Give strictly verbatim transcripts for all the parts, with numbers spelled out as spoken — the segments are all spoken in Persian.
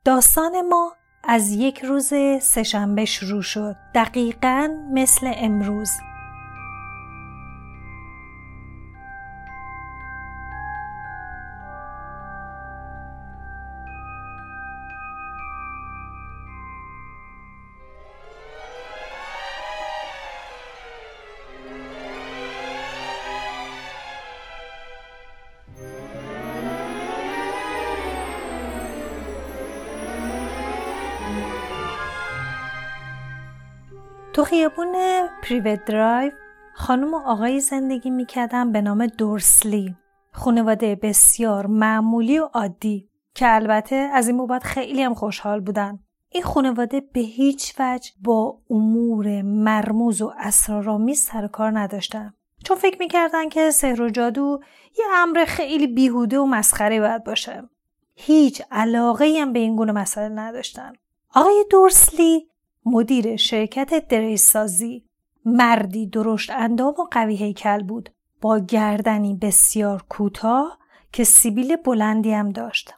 داستان ما از یک روز سه‌شنبه شروع شد، دقیقاً مثل امروز. تو خیابون پریوت درایو خانم و آقای زندگی میکردن به نام دورسلی، خانواده بسیار معمولی و عادی که البته از این بابت خیلی هم خوشحال بودن. این خانواده به هیچ وجه با امور مرموز و اسرارآمیز سر کار نداشتن، چون فکر میکردن که سحر و جادو یه امر خیلی بیهوده و مسخره باید باشه. هیچ علاقه‌ای هم به این گونه مسائل نداشتن. آقای دورسلی مدیر شرکت دره‌سازی، مردی درشت اندام و قوی هیکل بود، با گردنی بسیار کوتاه که سیبیل بلندی هم داشت.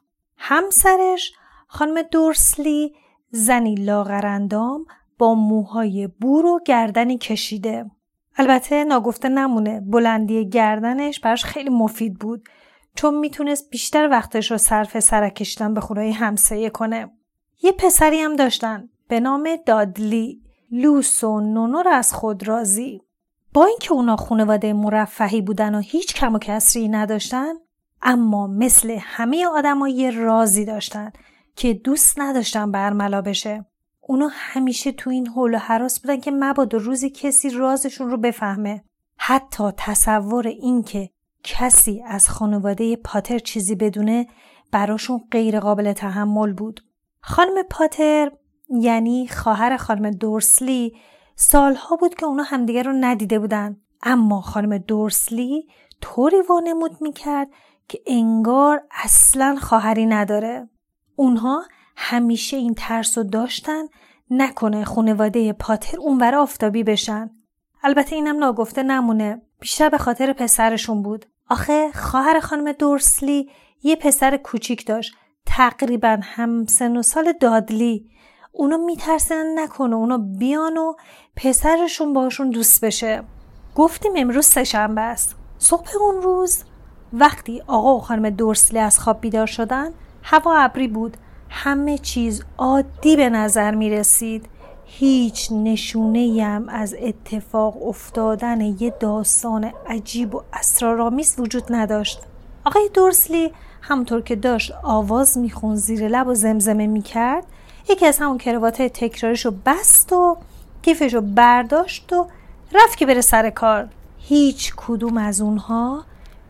همسرش خانم دورسلی زنی لاغر اندام با موهای بور و گردنی کشیده. البته ناگفته نمونه بلندی گردنش براش خیلی مفید بود، چون میتونست بیشتر وقتش رو صرف سرک کشیدن به خونه‌های همسایه کنه. یه پسری هم داشتن به نام دادلی، لوس و نونور از خود راضی. با اینکه اونا خانواده مرفهی بودن و هیچ کم و کسری نداشتن، اما مثل همه آدم‌ها یه رازی داشتن که دوست نداشتن برملا بشه. اونا همیشه تو این حول و هراس بودن که مبادا روزی کسی رازشون رو بفهمه. حتی تصور این که کسی از خانواده پاتر چیزی بدونه براشون غیر قابل تحمل بود. خانم پاتر یعنی خواهر خانم دورسلی سالها بود که اونا همدیگه رو ندیده بودن، اما خانم دورسلی طوری وانمود میکرد که انگار اصلاً خواهری نداره. اونها همیشه این ترس رو داشتن نکنه خانواده پاتر اونور آفتابی بشن. البته اینم ناگفته نمونه، بیشتر به خاطر پسرشون بود. آخه خواهر خانم دورسلی یه پسر کوچیک داشت، تقریباً هم سن و سال دادلی. اونا میترسن نکنه اونا بیان و پسرشون باشون دوست بشه. گفتیم امروز سه‌شنبه است. صبح اون روز وقتی آقا و خانم دورسلی از خواب بیدار شدن، هوا ابری بود. همه چیز عادی به نظر می رسید. هیچ نشونه‌ای هم از اتفاق افتادن یه داستان عجیب و اسرارآمیز وجود نداشت. آقای دورسلی همونطور که داشت آواز میخون زیر لب و زمزمه میکرد، یکی از همون کراوات تکراریشو بست و کیفشو برداشت و رفت که بره سر کار. هیچ کدوم از اونها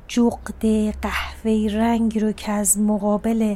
جغد قهوه‌ای رنگی رو که از مقابل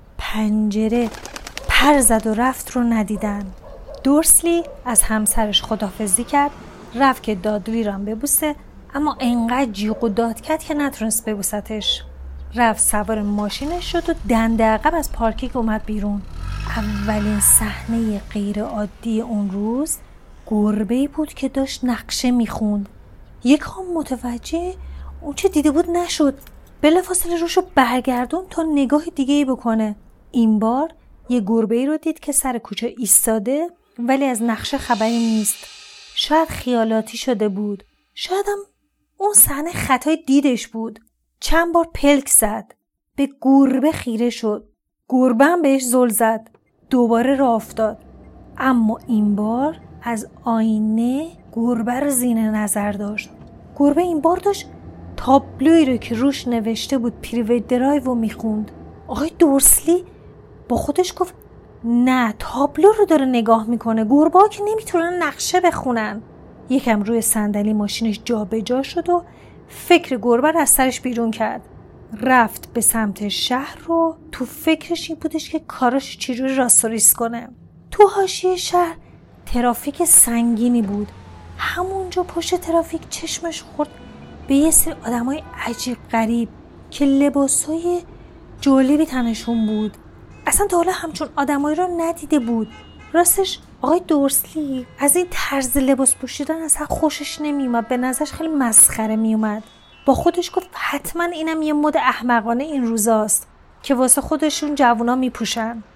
پنجره پر زد و رفت رو ندیدن. دورسلی از همسرش خداحافظی کرد، رفت که دادلی رو هم ببوسه، اما انقدر جیغ و داد کرد که نتونست ببوستش. رفت سوار ماشینش شد و دنده عقب از پارکینگ اومد بیرون. اولین صحنه غیر عادی اون روز گربه‌ای بود که داشت نقشه میخوند. یکم متوجه اون چه دیده بود نشد، بلافاصله روشو برگردون تا نگاه دیگه‌ای بکنه. این بار یه گربه‌ای رو دید که سر کوچه ایستاده، ولی از نقشه خبری نیست. شاید خیالاتی شده بود، شاید هم اون صحنه خطای دیدش بود. چند بار پلک زد، به گربه خیره شد. گربه هم بهش زل زد، دوباره راه افتاد. اما این بار از آینه گربه رو زیر نظر داشت. گربه این بار داشت تابلویی رو که روش نوشته بود پریوت درایو رو میخوند. آقای دورسلی با خودش گفت نه، تابلو رو داره نگاه میکنه، گربه ها که نمیتونن نقشه بخونن. یکم روی صندلی ماشینش جا به جا شد و فکر گربه رو از سرش بیرون کرد. رفت به سمت شهر رو تو فکرش این بودش که کاراش چجوری راست و ریست کنه. تو حاشیه شهر ترافیک سنگینی بود. همونجا پشت ترافیک چشمش خورد به یه سری آدمای عجیب غریب که لباسای جالبی تنشون بود. اصلا تا حالا همچون آدمایی رو ندیده بود. راستش آقای دورسلی از این طرز لباس پوشیدن اصلا خوشش نمیومد، به نظرش خیلی مسخره میومد. با خودش گفت حتما اینم یه مد احمقانه این روزاست که واسه خودشون جوونا میپوشن.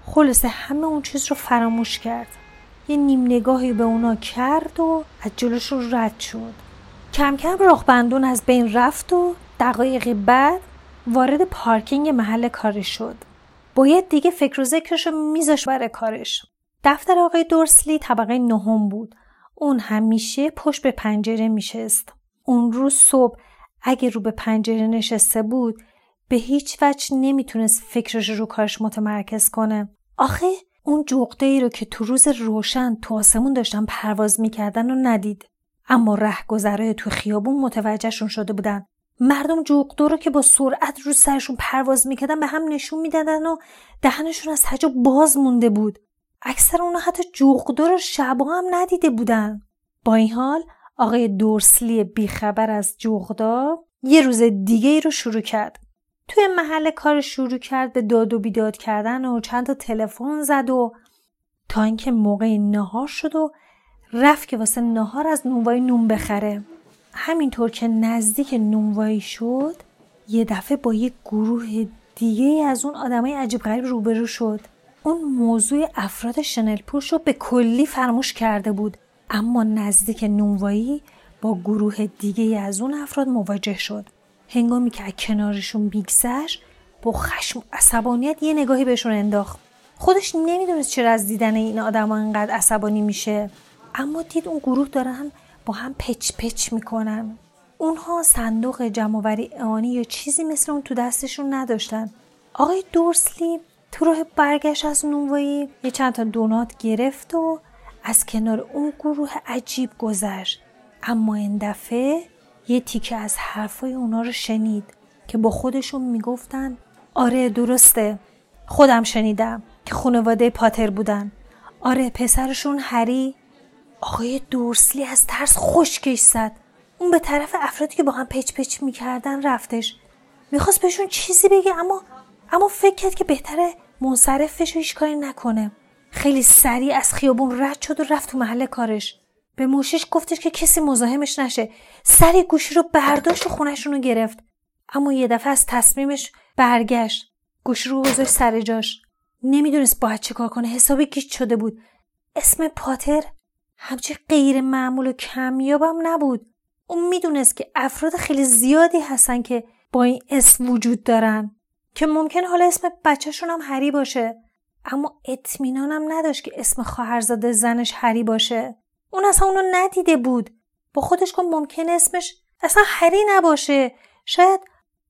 خلاصه همه اون چیز رو فراموش کرد. یه نیم نگاهی به اونا کرد و از جلوشون رد شد. کم کم راهبندون از بین رفت و دقایقی بعد وارد پارکینگ محل کارش شد. باید دیگه فکر و ذکرشو میذاشت برای کارش. دفتر آقای دورسلی طبقه نهم بود. اون همیشه پشت به پنجره میشست. اون روز صبح اگه رو به پنجره نشسته بود به هیچ وجه نمیتونست فکرش رو کارش متمرکز کنه. آخه اون جغده‌ای رو که تو روز روشن تو آسمون داشتن پرواز میکردن رو ندید. اما رهگذرای تو خیابون متوجهشون شده بودن. مردم جغدو رو که با سرعت رو سرشون پرواز میکردن به هم نشون میدادن و دهنشون از هجا باز مونده بود. اکثر اونا حتی جغدو رو شبا هم ندیده بودن. با این حال آقای دورسلی بیخبر از جغدا یه روز دیگه ای رو شروع کرد. توی محل کار شروع کرد به داد و بیداد کردن و چند تا تلفن زد و تا اینکه موقع نهار شد و رفت که واسه نهار از نونوایی نون بخره. همینطور که نزدیک نونوایی شد یه دفعه با یه گروه دیگه از اون آدمای عجیب غریب روبرو شد. اون موضوع افراد شنل پوش رو به کلی فراموش کرده بود، اما نزدیک نونوایی با گروه دیگه از اون افراد مواجه شد. هنگامی که از کنارشون میگذشت با خشم و عصبانیت یه نگاهی بهشون انداخت. خودش نمیدونست چرا از دیدن این آدما اینقدر عصبانی میشه، اما دید اون گروه دارن با هم پچ پچ میکنن. اونها صندوق جمع‌آوری اعانی یا چیزی مثل اون تو دستشون نداشتن. آقای دورسلی تو راه برگشت از نونوایی یه چند تا دونات گرفت و از کنار اون گروه عجیب گذشت. اما این دفعه یه تیکه از حرفای اونا رو شنید که با خودشون میگفتن آره درسته، خودم شنیدم که خانواده پاتر بودن. آره پسرشون هری. آقای دورسلی از ترس خشکش زد. اون به طرف افرادی که با هم پچ پچ میکردن رفتش. میخواست بهشون چیزی بگه اما اما فکر کرد که بهتره منصرف بشه و هیچ کاری نکنه. خیلی سریع از خیابون رد شد و رفت تو محل کارش. به موشش گفتش که کسی مزاحمش نشه. سریع گوشی رو برداشت و خونه‌شون رو گرفت. اما یه دفعه از تصمیمش برگشت. گوشی رو گذاشت سر جاش. نمیدونست باید چه کار کنه. حسابی گیج شده بود. اسم پاتر همچه غیر معمول و کمیابم نبود. اون میدونست که افراد خیلی زیادی هستن که با این اسم وجود دارن که ممکن حالا اسم بچه‌شون هم هری باشه، اما اطمینانم نداشت که اسم خواهرزاده زنش هری باشه. اون اصلا اونو ندیده بود. با خودش گفت ممکن اسمش اصلا هری نباشه، شاید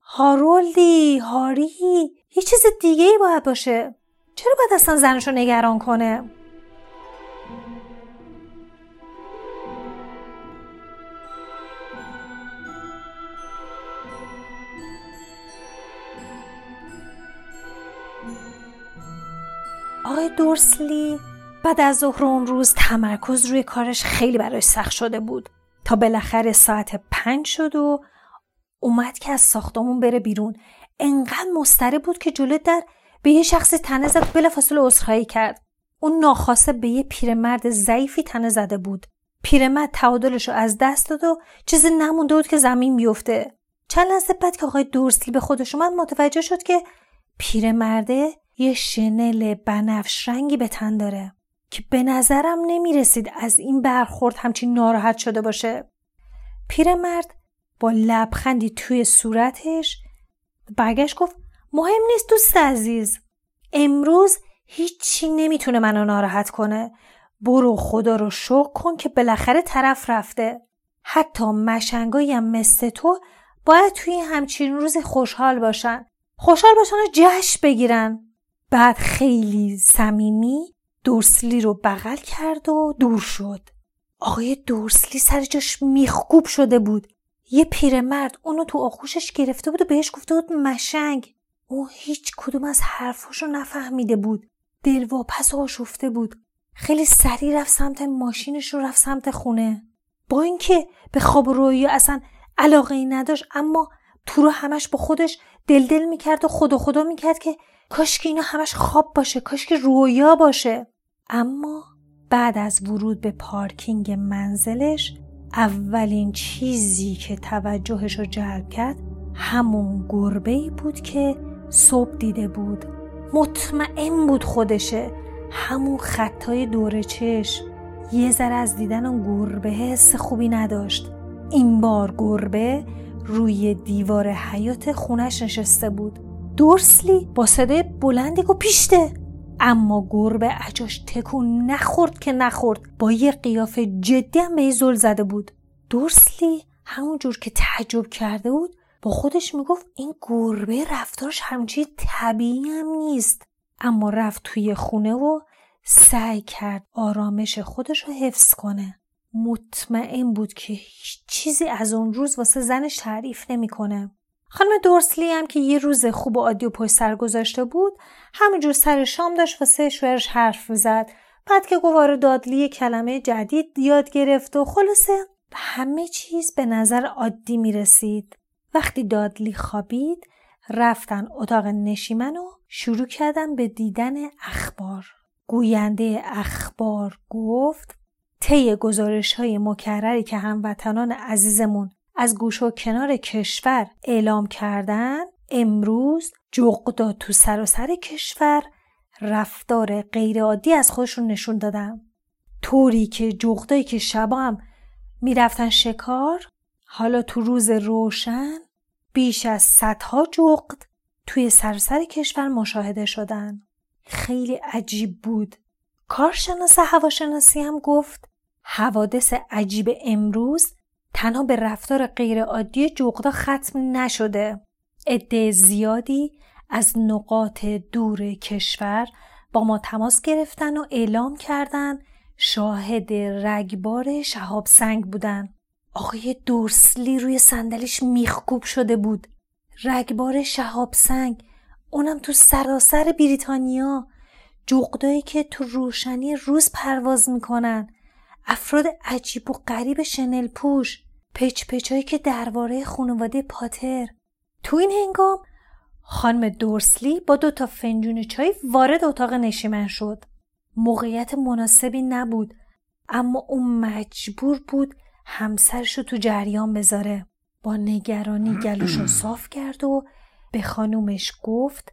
هارولدی، هاری، یه چیز دیگه ای باید باشه. چرا باید اصلا زنشو نگران کنه؟ آقای دورسلی بعد از ظهر اون روز تمرکز روی کارش خیلی براش سخت شده بود تا بالاخره ساعت پنج شد و اومد که از ساختمون بره بیرون. انقدر مضطرب بود که جلوی در به یه شخصی تنه زد. بلافاصله عذرخواهی کرد. اون ناخواسته به یه پیرمرد ضعیفی تنه زده بود. پیرمرد تعادلش رو از دست داد و چیزی نمونده بود که زمین بیفته. چند لحظه بعد که آقای دورسلی به خودش اومد متوجه شد که پیرمرده یه شنل بنفش رنگی به تن داره که به نظرم نمی رسید از این برخورد همچین ناراحت شده باشه. پیرمرد با لبخندی توی صورتش برگشت گفت مهم نیست دوست عزیز، امروز هیچی نمیتونه منو ناراحت کنه. برو خدا رو شکر کن که بالاخره طرف رفته. حتی مشنگایی هم مثل تو باید توی همچین روزی خوشحال باشن. خوشحال باشن و جشن بگیرن. بعد خیلی صمیمی دورسلی رو بغل کرد و دور شد. آقای دورسلی سر جاش میخکوب شده بود. یه پیرمرد اونو تو آغوشش گرفته بود و بهش گفته بود مشنگ. اون هیچ کدوم از حرفاشو نفهمیده بود. دلواپس و آشفته بود. خیلی سریع رفت سمت ماشینش و رفت سمت خونه. با اینکه به خواب و رویا اصلا علاقه ای نداشت، اما تو رو همش با خودش دل دل میکرد و خدا خدا میکرد که کاش که اینا همش خواب باشه، کاش که رویا باشه. اما بعد از ورود به پارکینگ منزلش اولین چیزی که توجهش رو جلب کرد همون گربه‌ای بود که صبح دیده بود مطمئن بود خودشه. همون خطای دور چشم. یه ذره از دیدن اون گربه حس خوبی نداشت. این بار گربه روی دیوار حیاط خونش نشسته بود. دورسلی با صدای بلندی گفت پیشته. اما گربه عجاش تکون نخورد که نخورد. با یه قیافه جدی هم به زل زده بود. دورسلی همون جور که تعجب کرده بود با خودش میگفت این گربه رفتارش همچین طبیعی هم نیست. اما رفت توی خونه و سعی کرد آرامش خودش رو حفظ کنه. مطمئن بود که هیچ چیزی از اون روز واسه زنش تعریف نمیکنه. خانم دورسلی هم که یه روز خوب و عادی و پشت سر گذاشته بود، همینجور سر شام داشت واسه شوهرش حرف میزد. بعد که گواره دادلی کلمه جدید یاد گرفت و خلاصه همه چیز به نظر عادی میرسید. وقتی دادلی خوابید، رفتن اتاق نشیمن و شروع کردن به دیدن اخبار. گوینده اخبار گفت طی گزارش‌های مکرری که هموطنان عزیزمون از گوش و کنار کشور اعلام کردن، امروز جغدا تو سراسر کشور رفتار غیرعادی از خودشون نشون دادن. طوری که جغدایی که شبا هم میرفتن شکار، حالا تو روز روشن بیش از صدها جغد توی سراسر کشور مشاهده شدن. خیلی عجیب بود. کارشناس هواشناسی هم گفت حوادث عجیب امروز تنها به رفتار غیرعادی جغدا ختم نشده. عده زیادی از نقاط دور کشور با ما تماس گرفتن و اعلام کردن شاهد رگبار شهاب سنگ بودن. آقای دورسلی روی صندلیش میخکوب شده بود. رگبار شهاب سنگ، اونم تو سراسر بریتانیا. جغدایی که تو روشنی روز پرواز میکنن. افراد عجیب و غریب شنل پوش. پچ پچایی که درباره خانواده پاتر. تو این هنگام خانم دورسلی با دو تا فنجون چای وارد اتاق نشیمن شد. موقعیت مناسبی نبود، اما اون مجبور بود همسرشو تو جریان بذاره. با نگرانی گلوشو صاف کرد و به خانومش گفت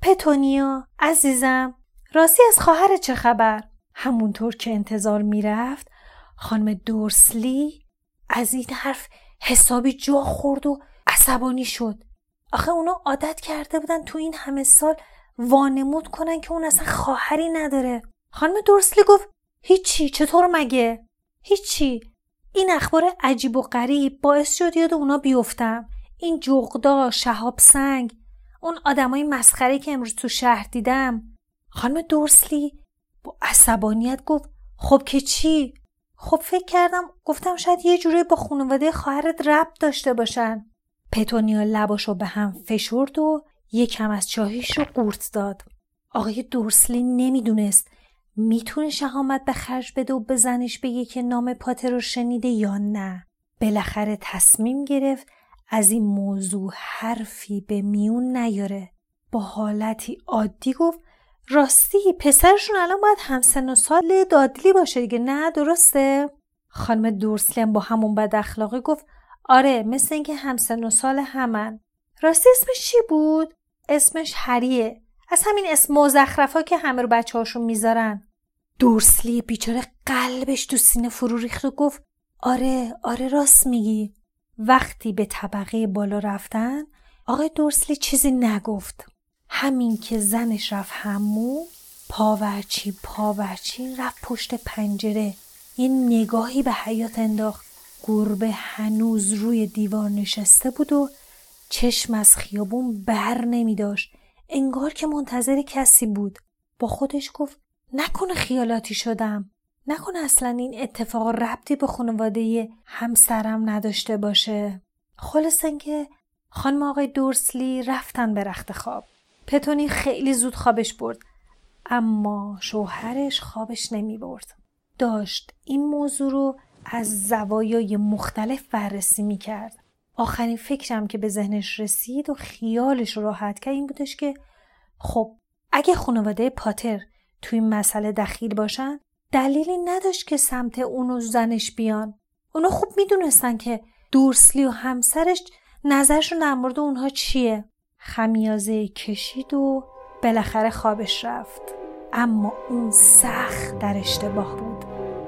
پتونیا عزیزم، راستی از خواهر چه خبر؟ همونطور که انتظار میرفت خانم دورسلی از این حرف حسابی جا خورد و عصبانی شد. آخه اونا عادت کرده بودن تو این همه سال وانمود کنن که اون اصلا خواهری نداره. خانم دورسلی گفت هیچی، چطور مگه؟ هیچی. این اخبار عجیب و غریب باعث شد یاد اونا بیفتم. این جغدا، شهاب سنگ، اون آدمای مسخره که امروز تو شهر دیدم. خانم دورسلی با عصبانیت گفت خب که چی؟ خب فکر کردم گفتم شاید یه جوری با خانواده خواهرت ربط داشته باشن. پتونیا لباشو به هم فشرد و یکم از چاهیش رو قورت داد. آقای دورسلی نمیدونست میتونه شهامت به خرج بده و به زنش بگه که نام پاتر رو شنیده یا نه. بالاخره تصمیم گرفت از این موضوع حرفی به میون نیاره. با حالتی عادی گفت راستی پسرشون الان باید همسن و سال دادلی باشه دیگه، نه درسته؟ خانم دورسلی با همون بد اخلاقی گفت آره، مثل اینکه همسن و سال همن. راستی اسمش چی بود؟ اسمش هریه. از همین اسم مزخرفا که همه رو بچه هاشون میذارن. دورسلی بیچاره قلبش تو سینه فرو ریخت و گفت آره آره راست میگی. وقتی به طبقه بالا رفتن آقای دورسلی چیزی نگفت. همین که زنش رفت حموم، پاورچی پاورچی رفت پشت پنجره، یه نگاهی به حیاط انداخت. گربه هنوز روی دیوار نشسته بود و چشم از خیابون بر نمی داشت. انگار که منتظر کسی بود. با خودش گفت نکنه خیالاتی شدم، نکنه اصلا این اتفاق ربطی به خانواده همسرم نداشته باشه. خلاص اینکه خانم آقای دورسلی رفتن به رخت خواب. پتونی خیلی زود خوابش برد، اما شوهرش خوابش نمی برد. داشت این موضوع رو از زوایای مختلف بررسی می کرد. آخرین فکرم که به ذهنش رسید و خیالش رو راحت کرد این بودش که خب اگه خانواده پاتر توی این مسئله دخیل باشن، دلیلی نداشت که سمت اون و زنش بیان. اونا خوب می دونستن که دورسلی و همسرش نظرشون در مورد اونها چیه. خمیازه کشید و بالاخره خوابش رفت، اما اون سخت در اشتباه بود.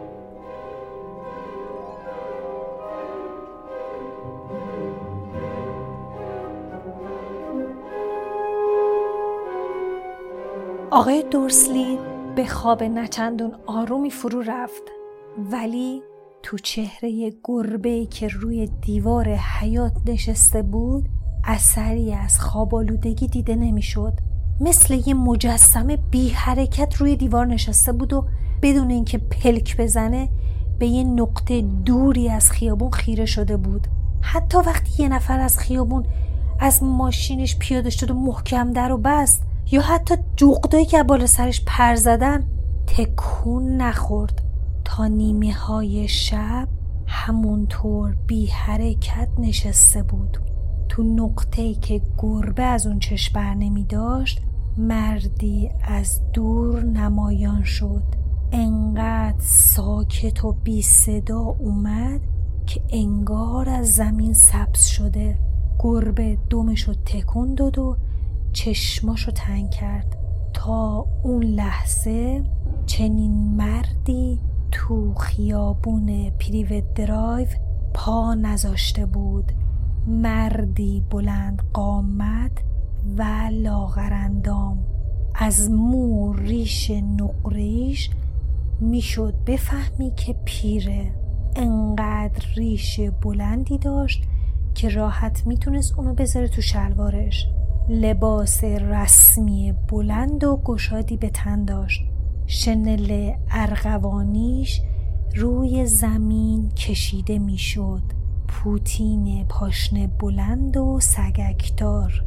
آقای دورسلی به خواب نچندان آرومی فرو رفت، ولی تو چهره گربه‌ای که روی دیوار حیاط نشسته بود اثری از خواب‌آلودگی دیده نمی‌شد. مثل یه مجسمه بی حرکت روی دیوار نشسته بود و بدون اینکه پلک بزنه به یه نقطه دوری از خیابون خیره شده بود. حتی وقتی یه نفر از خیابون از ماشینش پیاده شد و محکم در و بست، یا حتی جغدایی که بالا سرش پر زدن، تکون نخورد. تا نیمه های شب همونطور بی حرکت نشسته بود. تو نقطه‌ای که گربه از اون چشم بر نمی داشت، مردی از دور نمایان شد. انقدر ساکت و بی صدا اومد که انگار از زمین سبز شده. گربه دمشو تکون داد و چشماشو تنگ کرد. تا اون لحظه چنین مردی تو خیابون پریوت درایو پا نذاشته بود. مردی بلند قامت و لاغرندام. از مو ریش نقریش میشد بفهمی که پیره. انقدر ریش بلندی داشت که راحت میتونست اونو بذاره تو شلوارش. لباس رسمی بلند و گشادی به تن داشت. شنل ارغوانیش روی زمین کشیده میشد. پوتین پاشنه بلند و سگکدار.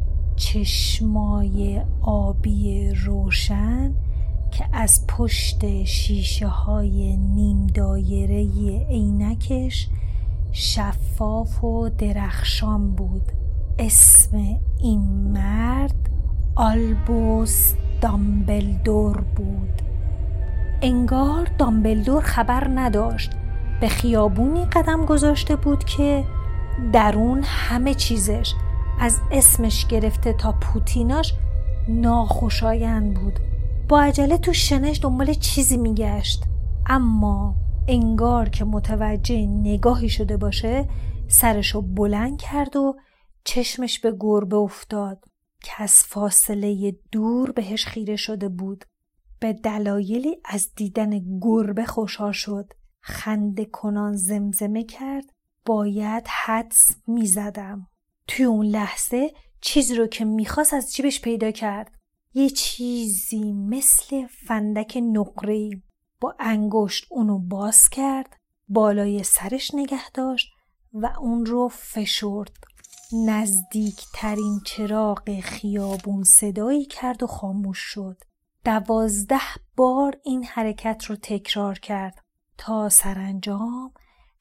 چشمای آبی روشن که از پشت شیشه های نیم دایره عینکش شفاف و درخشان بود. اسم این مرد آلبوس دامبلدور بود. انگار دامبلدور خبر نداشت به خیابونی قدم گذاشته بود که درون همه چیزش از اسمش گرفته تا پوتیناش ناخوشایند بود. با عجله تو شنش دنبال چیزی میگشت، اما انگار که متوجه نگاهی شده باشه سرشو بلند کرد و چشمش به گربه افتاد که از فاصله دور بهش خیره شده بود. به دلایلی از دیدن گربه خوشحال شد. خنده کنان زمزمه کرد باید حدس میزدم. توی اون لحظه چیزی رو که میخواست از جیبش پیدا کرد. یه چیزی مثل فندک نقره‌ای. با انگشت اونو باز کرد، بالای سرش نگه داشت و اون رو فشرد. نزدیکترین چراغ خیابون صدایی کرد و خاموش شد. دوازده بار این حرکت رو تکرار کرد تا سرانجام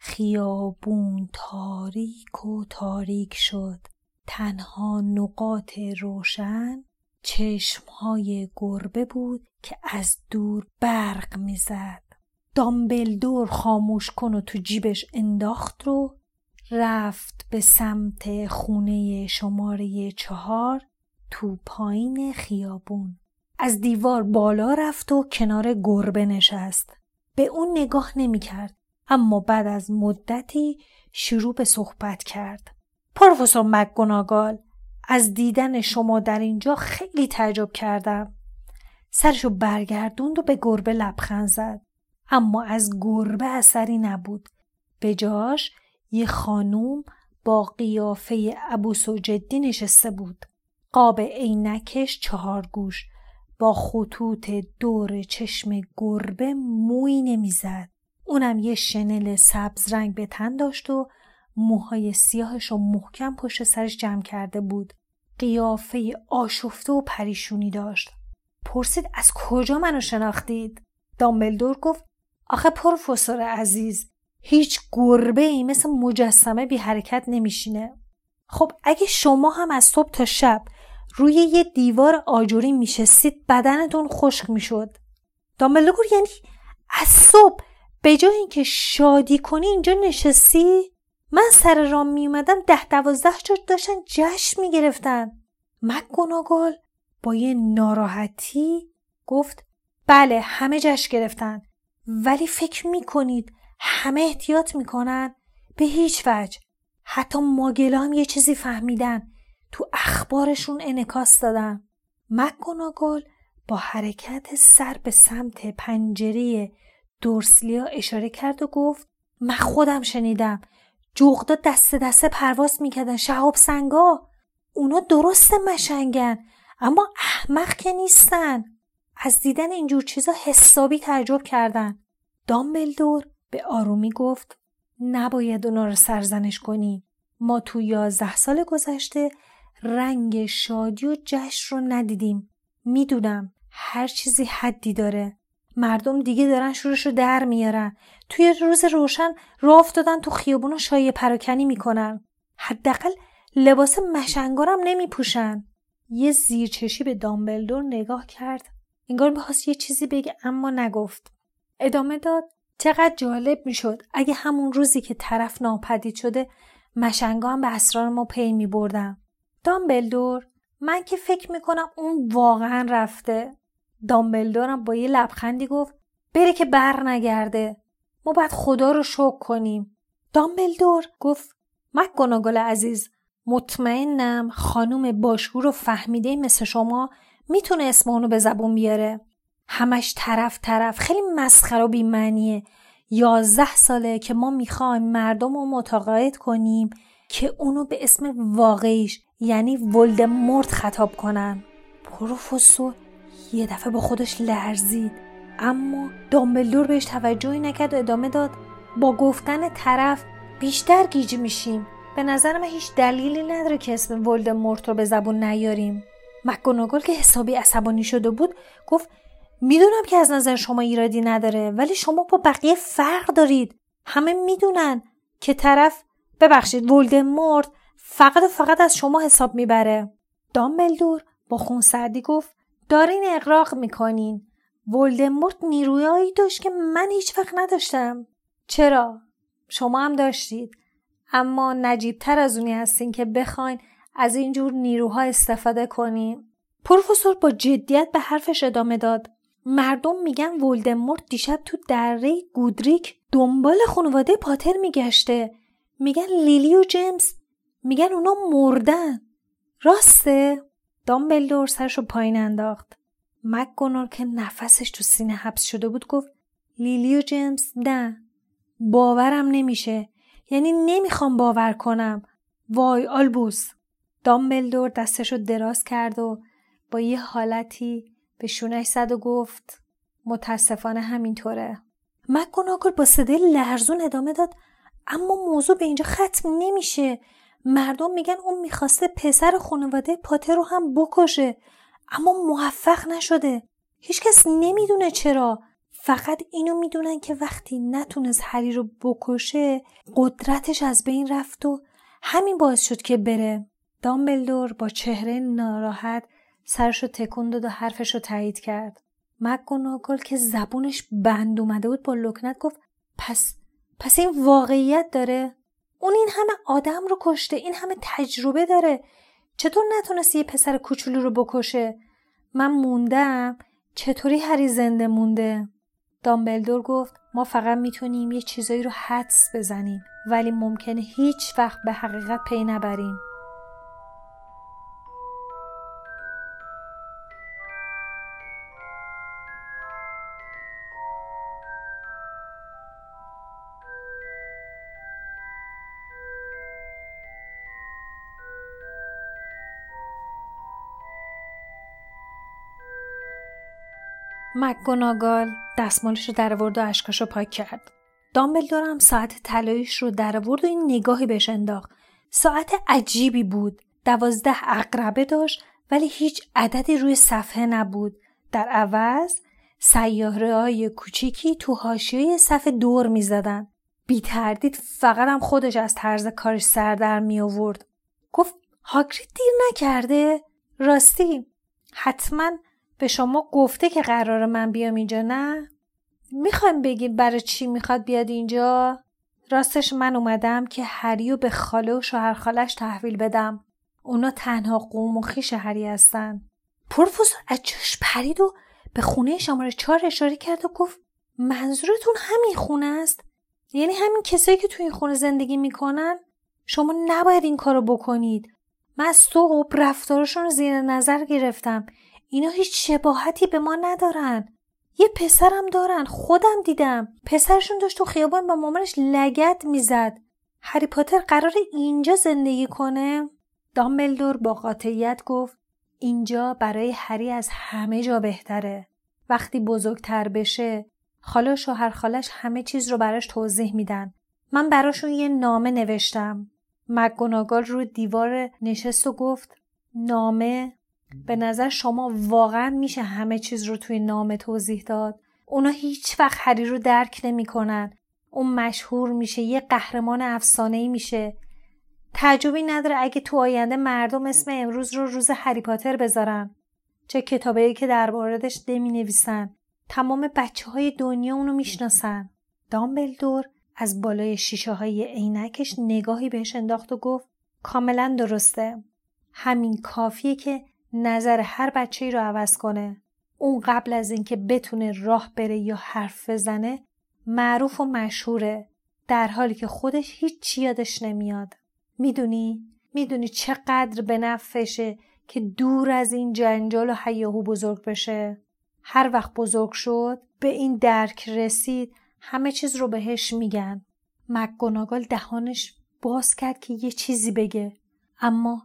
خیابون تاریک و تاریک شد. تنها نقاط روشن چشمهای گربه بود که از دور برق میزد. دامبلدور خاموش کن و تو جیبش انداخت رو رفت به سمت خونه شماره چهار تو پایین خیابون. از دیوار بالا رفت و کنار گربه نشست. به اون نگاه نمی کرد، اما بعد از مدتی شروع به صحبت کرد. پروفسور مکگوناگال، از دیدن شما در اینجا خیلی تعجب کردم. سرشو برگردوند و به گربه لبخند زد، اما از گربه اثری نبود. به جاش یه خانوم با قیافه ابوسوجدی نشسته بود. قاب عینکش چهار گوش با خطوط دور چشم گربه مویی نمیزد. اونم یه شنل سبز رنگ به تن داشت و موهای سیاهش رو محکم پشت سرش جمع کرده بود. قیافه آشفته و پریشونی داشت. پرسید از کجا منو شناختید؟ دامبلدور گفت آخه پروفسور عزیز، هیچ گربه ای مثل مجسمه بی حرکت نمیشینه. خب اگه شما هم از صبح تا شب روی یه دیوار آجوری میشستید بدنتون خشک میشد. دامبلدور یعنی از صبح به جای اینکه شادی کنی اینجا نشستی؟ من سر راه می اومدم ده دوازده جا داشتن جشن می گرفتن. مکگوناگال با یه ناراحتی گفت بله همه جشن گرفتن، ولی فکر میکنید همه احتیاط میکنن؟ به هیچ وجه. حتی ماگلا هم یه چیزی فهمیدن، تو اخبارشون انعکاس دادن. مکگوناگل با حرکت سر به سمت پنجره دورسلیا اشاره کرد و گفت من خودم شنیدم جغدا دست دست پرواز میکردن، شهاب سنگا. اونا درست مشنگن اما احمق که نیستن. از دیدن اینجور چیزا حسابی تعجب کردن. دامبلدور به آرومی گفت نباید اونا رو سرزنش کنی. ما تو یازده سال گذشته رنگ شادی و جشن رو ندیدیم. میدونم هر چیزی حدی داره. مردم دیگه دارن شورش رو در میارن. توی روز روشن راه افتادن تو خیابون و شایع پراکنی میکنن. حداقل لباس مشنگارم نمیپوشن. یه زیرچشی به دامبلدور نگاه کرد. انگار می‌خواست یه چیزی بگه اما نگفت. ادامه داد چقدر جالب میشد اگه همون روزی که طرف ناپدید شده مشنگا هم به اسرار ما پی میبردن. دامبلدور من که فکر میکنم اون واقعا رفته. دامبلدورم با یه لبخندی گفت بره که بر نگرده. ما باید خدا رو شکر کنیم. دامبلدور گفت مکگوناگل عزیز، مطمئنم خانوم باشعور و فهمیده مثل شما میتونه اسم اونو به زبون بیاره. همش طرف طرف خیلی مسخره و بی‌معنیه. یازده ساله که ما میخوایم مردم رو متقاعد کنیم که اونو به اسم واقعیش یعنی ولدمورت خطاب کنن. پروفسور یه دفعه با خودش لرزید، اما دامبلدور بهش توجهی نکرد و ادامه داد با گفتن طرف بیشتر گیج میشیم. به نظر من هیچ دلیلی نداره که اسم ولدمورت رو به زبون نیاریم. مکگوناگل که حسابی عصبانی شده بود گفت میدونم که از نظر شما ایرادی نداره، ولی شما با بقیه فرق دارید. همه میدونن که طرف ببخشید ولدمورت فقط و فقط از شما حساب میبره. دامبلدور با خونسردی گفت دارین اغراق میکنین. ولدمورت نیرویایی داشت که من هیچ وقت نداشتم. چرا؟ شما هم داشتید، اما نجیبتر از اونی هستین که بخواین از اینجور نیروها استفاده کنین. پروفسور با جدیت به حرفش ادامه داد. مردم میگن ولدمورت دیشب تو دره گودریک دنبال خانواده پاتر میگشته. میگن لیلی و جیمز، میگن اونا مردن. راسته؟ دامبلدور سرشو پایین انداخت. مکگوناگل که نفسش تو سینه حبس شده بود گفت لیلی و جیمز نه، باورم نمیشه. یعنی نمیخوام باور کنم. وای آلبوس. دامبلدور دستشو دراز کرد و با یه حالتی به شونش زد و گفت متاسفانه همینطوره. مکگوناگل با صدای لرزون ادامه داد اما موضوع به اینجا ختم نمیشه. مردم میگن اون میخواسته پسر خانواده پاتر رو هم بکشه، اما موفق نشده. هیچکس نمیدونه چرا. فقط اینو میدونن که وقتی نتونست هری رو بکشه قدرتش از بین رفت و همین باعث شد که بره. دامبلدور با چهره ناراحت سرشو تکون داد و حرفشو تایید کرد. مکگوناگل که زبونش بند اومده بود با لکنت گفت پس پس این واقعیت داره؟ اون این همه آدم رو کشته، این همه تجربه داره، چطور نتونست یه پسر کوچولو رو بکشه؟ من موندم، چطوری هری زنده مونده؟ دامبلدور گفت ما فقط میتونیم یه چیزایی رو حدس بزنیم، ولی ممکنه هیچ وقت به حقیقت پی نبریم. مکگوناگل دستمالش رو در آورد و اشکاشو پاک کرد. دامبلدور هم ساعت طلاییش رو در آورد و این نگاهی بهش انداخت. ساعت عجیبی بود. دوازده عقربه داشت ولی هیچ عددی روی صفحه نبود. در عوض سیاره‌های کوچیکی تو حاشیه صفحه دور می‌زدن. بی تردید فقط هم خودش از طرز کارش سر در می آورد. گفت هاگرید دیر نکرده؟ راستی حتما به شما گفته که قرار من بیام اینجا نه؟ میخوایم بگیم برای چی میخواد بیاد اینجا؟ راستش من اومدم که هریو به خاله و شوهر خالش تحویل بدم. اونا تنها قوم و خویش هری هستن. پروفسور از جاش پرید و به خونه شماره چهار اشاره کرد و گفت منظورتون همین خونه است؟ یعنی همین کسایی که توی این خونه زندگی میکنن؟ شما نباید این کارو بکنید. من از صبح رفتارشون رو زیر نظر گرفتم. اینا هیچ شباهتی به ما ندارن. یه پسرم دارن، خودم دیدم. پسرشون داشت تو خیابان با مامانش لگد میزد. هری پاتر قراره اینجا زندگی کنه؟ دامبلدور با قاطعیت گفت اینجا برای هری از همه جا بهتره. وقتی بزرگتر بشه خاله و شوهر خالش همه چیز رو براش توضیح میدن. من براشون یه نامه نوشتم. مکگوناگال رو دیوار نشست و گفت نامه؟ به نظر شما واقعا میشه همه چیز رو توی نامه توضیح داد؟ اونا هیچ وقت هری رو درک نمی کنن. اون مشهور میشه، یه قهرمان افسانه‌ای میشه. تعجبی نداره اگه تو آینده مردم اسم امروز رو روز هری پاتر بذارن. چه کتابایی که در موردش نمی نویسن. تمام بچه های دنیا اونو میشناسن. دامبلدور از بالای شیشه های عینکش نگاهی بهش انداخت و گفت کاملا درسته. همین کافیه که نظر هر بچه‌ای رو عوض کنه. اون قبل از اینکه بتونه راه بره یا حرف بزنه معروف و مشهوره، در حالی که خودش هیچ یادش نمیاد. میدونی؟ میدونی چقدر به نفعشه که دور از این جنجال و هیاهو بزرگ بشه؟ هر وقت بزرگ شد به این درک رسید همه چیز رو بهش میگن. مکگوناگال دهانش باز کرد که یه چیزی بگه، اما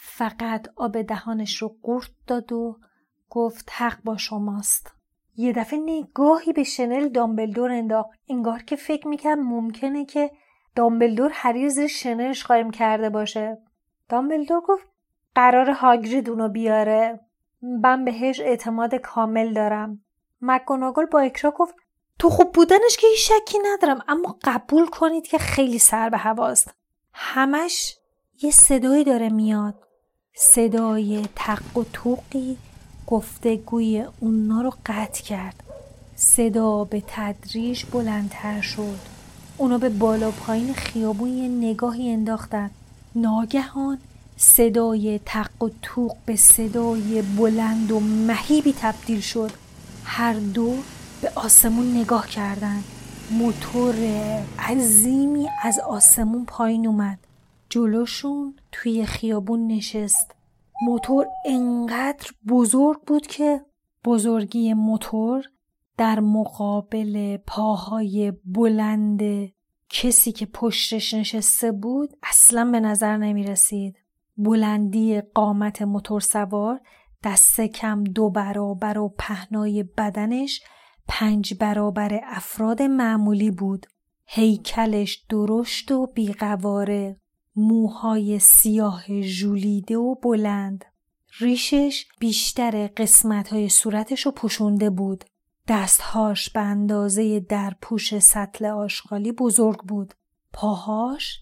فقط آب دهانش رو قورت داد و گفت حق با شماست. یه دفعه نگاهی به شنل دامبلدور انداخت، انگار که فکر میکرد ممکنه که دامبلدور هری زیر شنلش قایم کرده باشه. دامبلدور گفت قرار هاگرید اونو بیاره. من بهش اعتماد کامل دارم. مکگوناگال با اکراه گفت تو خوب بودنش که هیچ شکی ندارم، اما قبول کنید که خیلی سر به هواست. همش یه صدایی داره میاد. صدای تق و توقی گفتگوی اونا رو قطع کرد. صدا به تدریج بلندتر شد. اونا به بالا پایین خیابون یه نگاهی انداختن. ناگهان صدای تق و توق به صدای بلند و مهیبی تبدیل شد. هر دو به آسمون نگاه کردن. موتور عظیمی از آسمون پایین اومد. جلوشون توی خیابون نشست. موتور انقدر بزرگ بود که بزرگی موتور در مقابل پاهای بلند کسی که پشتش نشسته بود اصلا به نظر نمی رسید. بلندی قامت موتور سوار دست کم دو برابر و پهنای بدنش پنج برابر افراد معمولی بود. هیکلش درشت و بیقواره، موهای سیاه ژولیده و بلند. ریشش بیشتر قسمت‌های صورتش رو پوشونده بود. دستهاش به اندازه درپوش سطل آشغالی بزرگ بود. پاهاش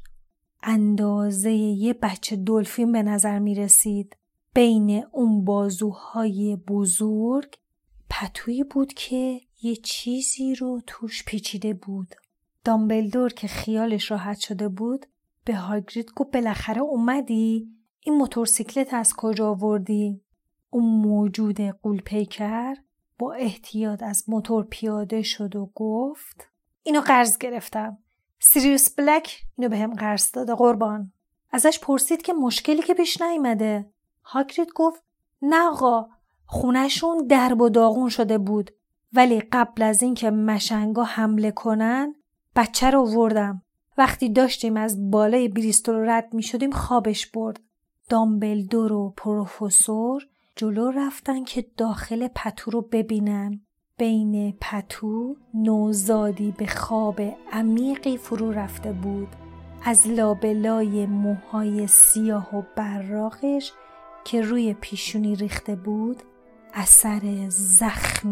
اندازه یه بچه دلفین به نظر می رسید. بین اون بازوهای بزرگ پتویی بود که یه چیزی رو توش پیچیده بود. دامبلدور که خیالش راحت شده بود به هاگرید گفت بالاخره اومدی؟ این موتورسیکلت از کجا آوردی؟ اون موجود غول‌پیکر با احتیاط از موتور پیاده شد و گفت اینو قرض گرفتم. سیریوس بلک اینو بهم قرض داده قربان. ازش پرسید که مشکلی که پیش نیامده. هاگرید گفت نه آقا، خونشون درب و داغون شده بود، ولی قبل از این که مشنگا حمله کنن بچه رو آوردم. وقتی داشتیم از بالای بریستول رد می شدیم خوابش برد. دامبلدور و پروفسور جلو رفتن که داخل پتو رو ببینن. بین پتو نوزادی به خواب عمیقی فرو رفته بود. از لابلای موهای سیاه و براقش که روی پیشونی ریخته بود اثر زخم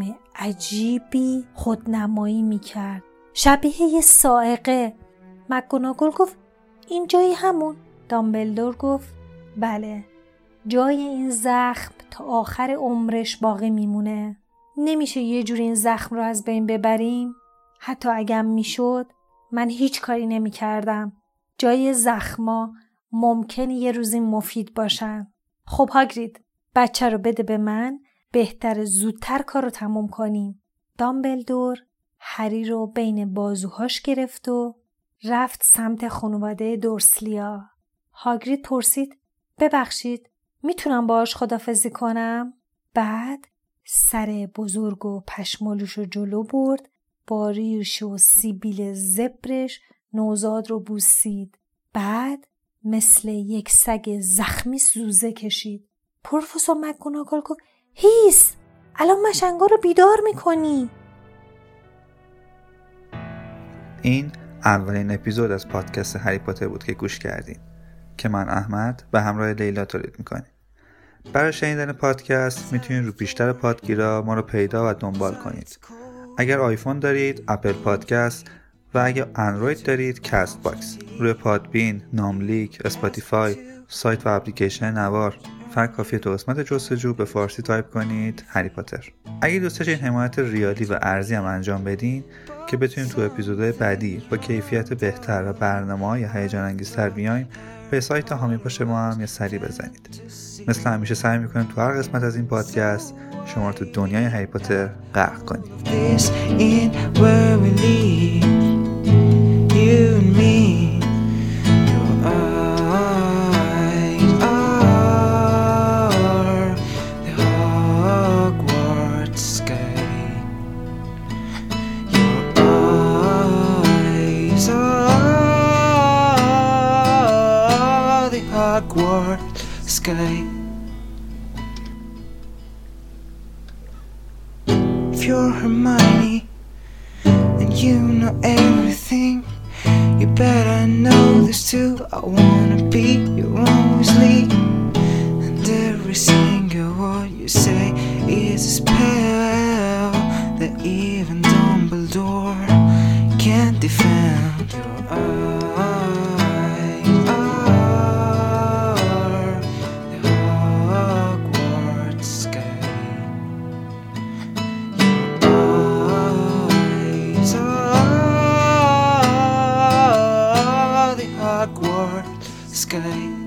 عجیبی خودنمایی میکرد، شبیه یه صاعقه. مکگوناگل گفت این جایی همون؟ دامبلدور گفت بله، جای این زخم تا آخر عمرش باقی میمونه. نمیشه یه جوری این زخم رو از بین ببریم؟ حتی اگه میشد من هیچ کاری نمی کردم. جای زخما ممکنه یه روزی مفید باشن. خب هاگرید، بچه رو بده به من، بهتر زودتر کار رو تموم کنیم. دامبلدور هری رو بین بازوهاش گرفت و رفت سمت خانواده دورسلیا. هاگرید پرسید ببخشید میتونم باهاش خدافزی کنم؟ بعد سر بزرگ و پشمالوش رو جلو برد، با ریش و سیبیل زبرش نوزاد رو بوسید. بعد مثل یک سگ زخمی سوزه کشید. پروفسور مکگوناگال گفت هیس، الان مشنگا رو بیدار میکنی. این اولین اپیزود از پادکست هری پاتر بود که گوش کردین که من احمد به همراه لیلا تولید میکنیم. برای شنیدن پادکست میتونید رو بیشتر پادگیرا ما رو پیدا و دنبال کنید. اگر آیفون دارید اپل پادکست و اگر اندروید دارید کست باکس. روی پادبین، ناملیک، اسپاتیفای، سایت و اپلیکیشن نوار فقط کافیه تو قسمت جستجو به فارسی تایپ کنید هری پاتر. اگه دوست داشتین حمایت ریالی و ارزی هم انجام بدین که بتونیم تو اپیزودهای بعدی با کیفیت بهتر و برنامه‌های هیجان انگیزتر بیایم، به سایت هامی باش ما هم یه سری بزنید. مثل همیشه سعی میکنیم تو هر قسمت از این پادکست شما رو تو دنیای هری پاتر غرق کنیم. Sky. If you're Hermione and you know everything, you better know this too. I wanna be your own Weasley, and every single word you say is a spell that even Dumbledore can't defend. Your eyes sky.